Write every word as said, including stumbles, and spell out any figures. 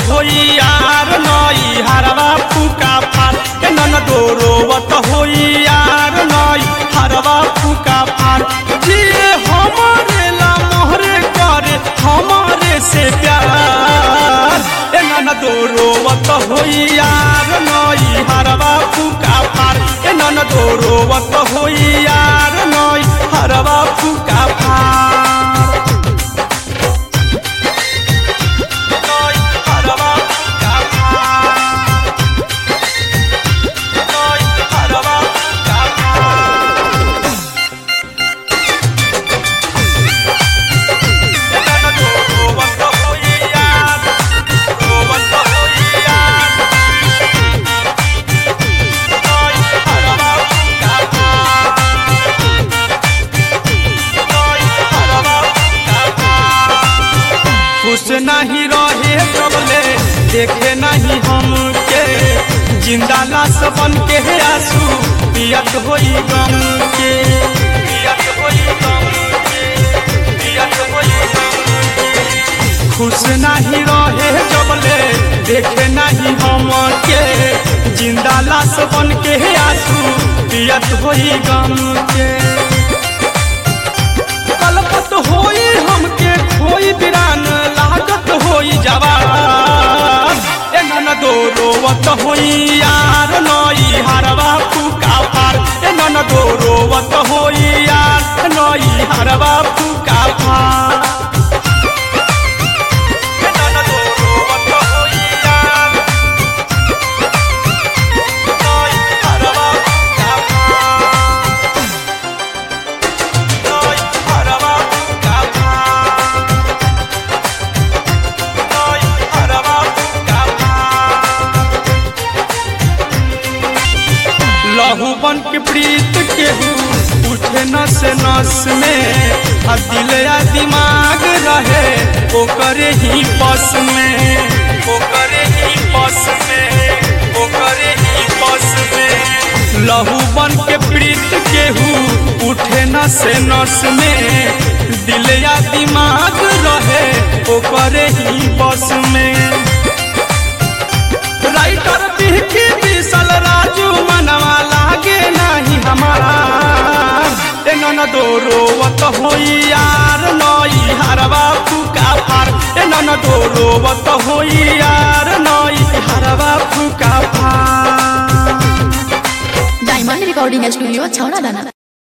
होई यार नई हरवा फूका फार ए ननदो रोवत होई यार नई हरवा फूका फार जी हमारे ला मोहरे करे हमारे से प्यार ए ननदो रोवत होई यार नई हरवा फूका फार ए ननदो रोवत होई यार नई हरवा फूका फार खुश नहीं रहे कबले देखे नहीं हमके जिंदा लाश बन के आंसू पियत होई गम के पियत होई गम के पियत होई गम के खुश नहीं रहे कबले देखे नहीं हमके जिंदा लाश बन के आंसू पियत होई गम के कलपत होई हमके खोई बिरान लागत होई जवान ए ननदो रोवत होई यार नई हरवा फूका फार ए ननदो रोवत होई यार नई हरवा फूका फार ए ननदो रोवत होई यार नई हरवा फूका फार नई हरवा फूका फार लहू बन के प्रीत केहू उठे नस नस में आ दिल या दिमाग रहे ओकरे ही बस में ओकरे ही बस में ओकरे ही बस में लहू बन के प्रीत केहू उठे नस नस में दिल या दिमाग रहे ओकरे ही बस में राइटर बिहकी विशाल राजू मनवा लागे नहीं हमारा ए ननदो रोवत होई यार नई हरवा फूका फार ए ननदो रोवत होई यार नई हरवा फूका फार डायमंड रिकॉर्डिंग स्टूडियो छौड़ा दाना।